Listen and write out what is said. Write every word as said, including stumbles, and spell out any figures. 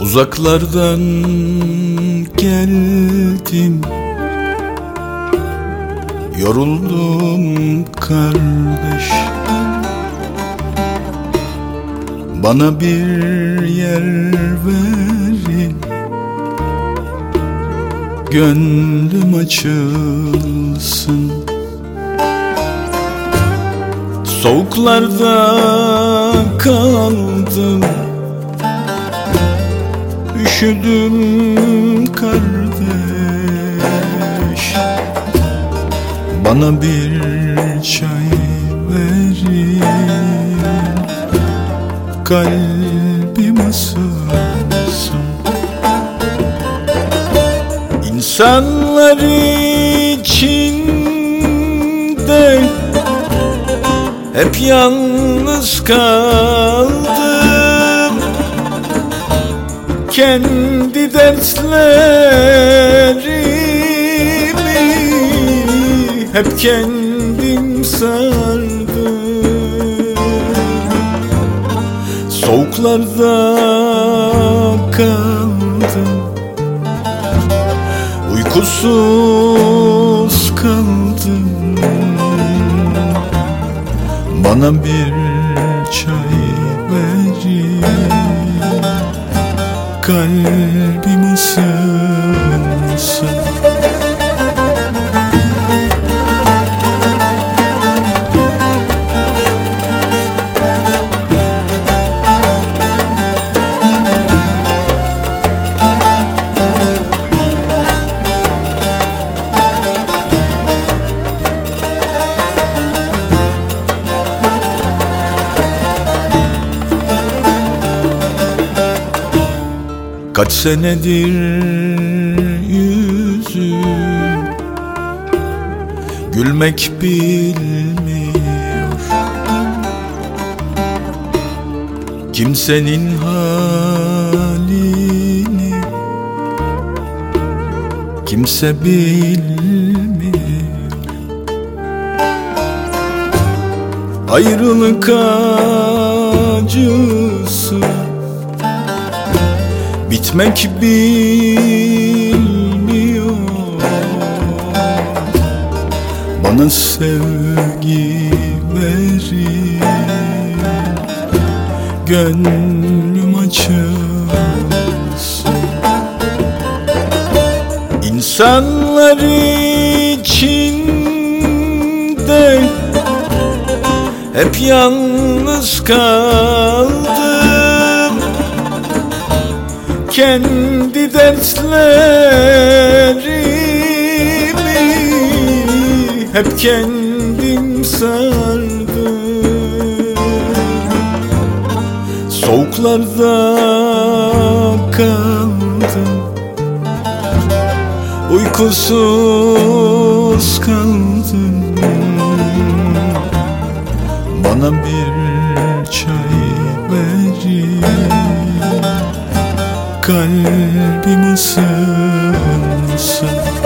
Uzaklardan geldim, yoruldum kardeş. Bana bir yer verin, gönlüm açılsın. Soğuklarda kaldım, üşüdüm kardeş. Bana bir çay verin, kalbim ısınsın. İnsanlar içinde hep yalnız kaldım. Kendi derslerimi hep kendim sardım. Soğuklarda kaldım, uykusuz kaldım. Bana bir çay verin, kalbim ısınsın. Kaç senedir yüzüm gülmek bilmiyor. Kimsenin halini kimse bilmiyor. Ayrılık acısı bitmek bilmiyor. Bana sevgi verin, gönlüm açılsın. İnsanlar içinde hep yalnız kaldım. Kendi derslerimi hep kendim sardım. Soğuklarda kaldım, uykusuz kaldım. Bana bir çay verin, kalbim ısınsın.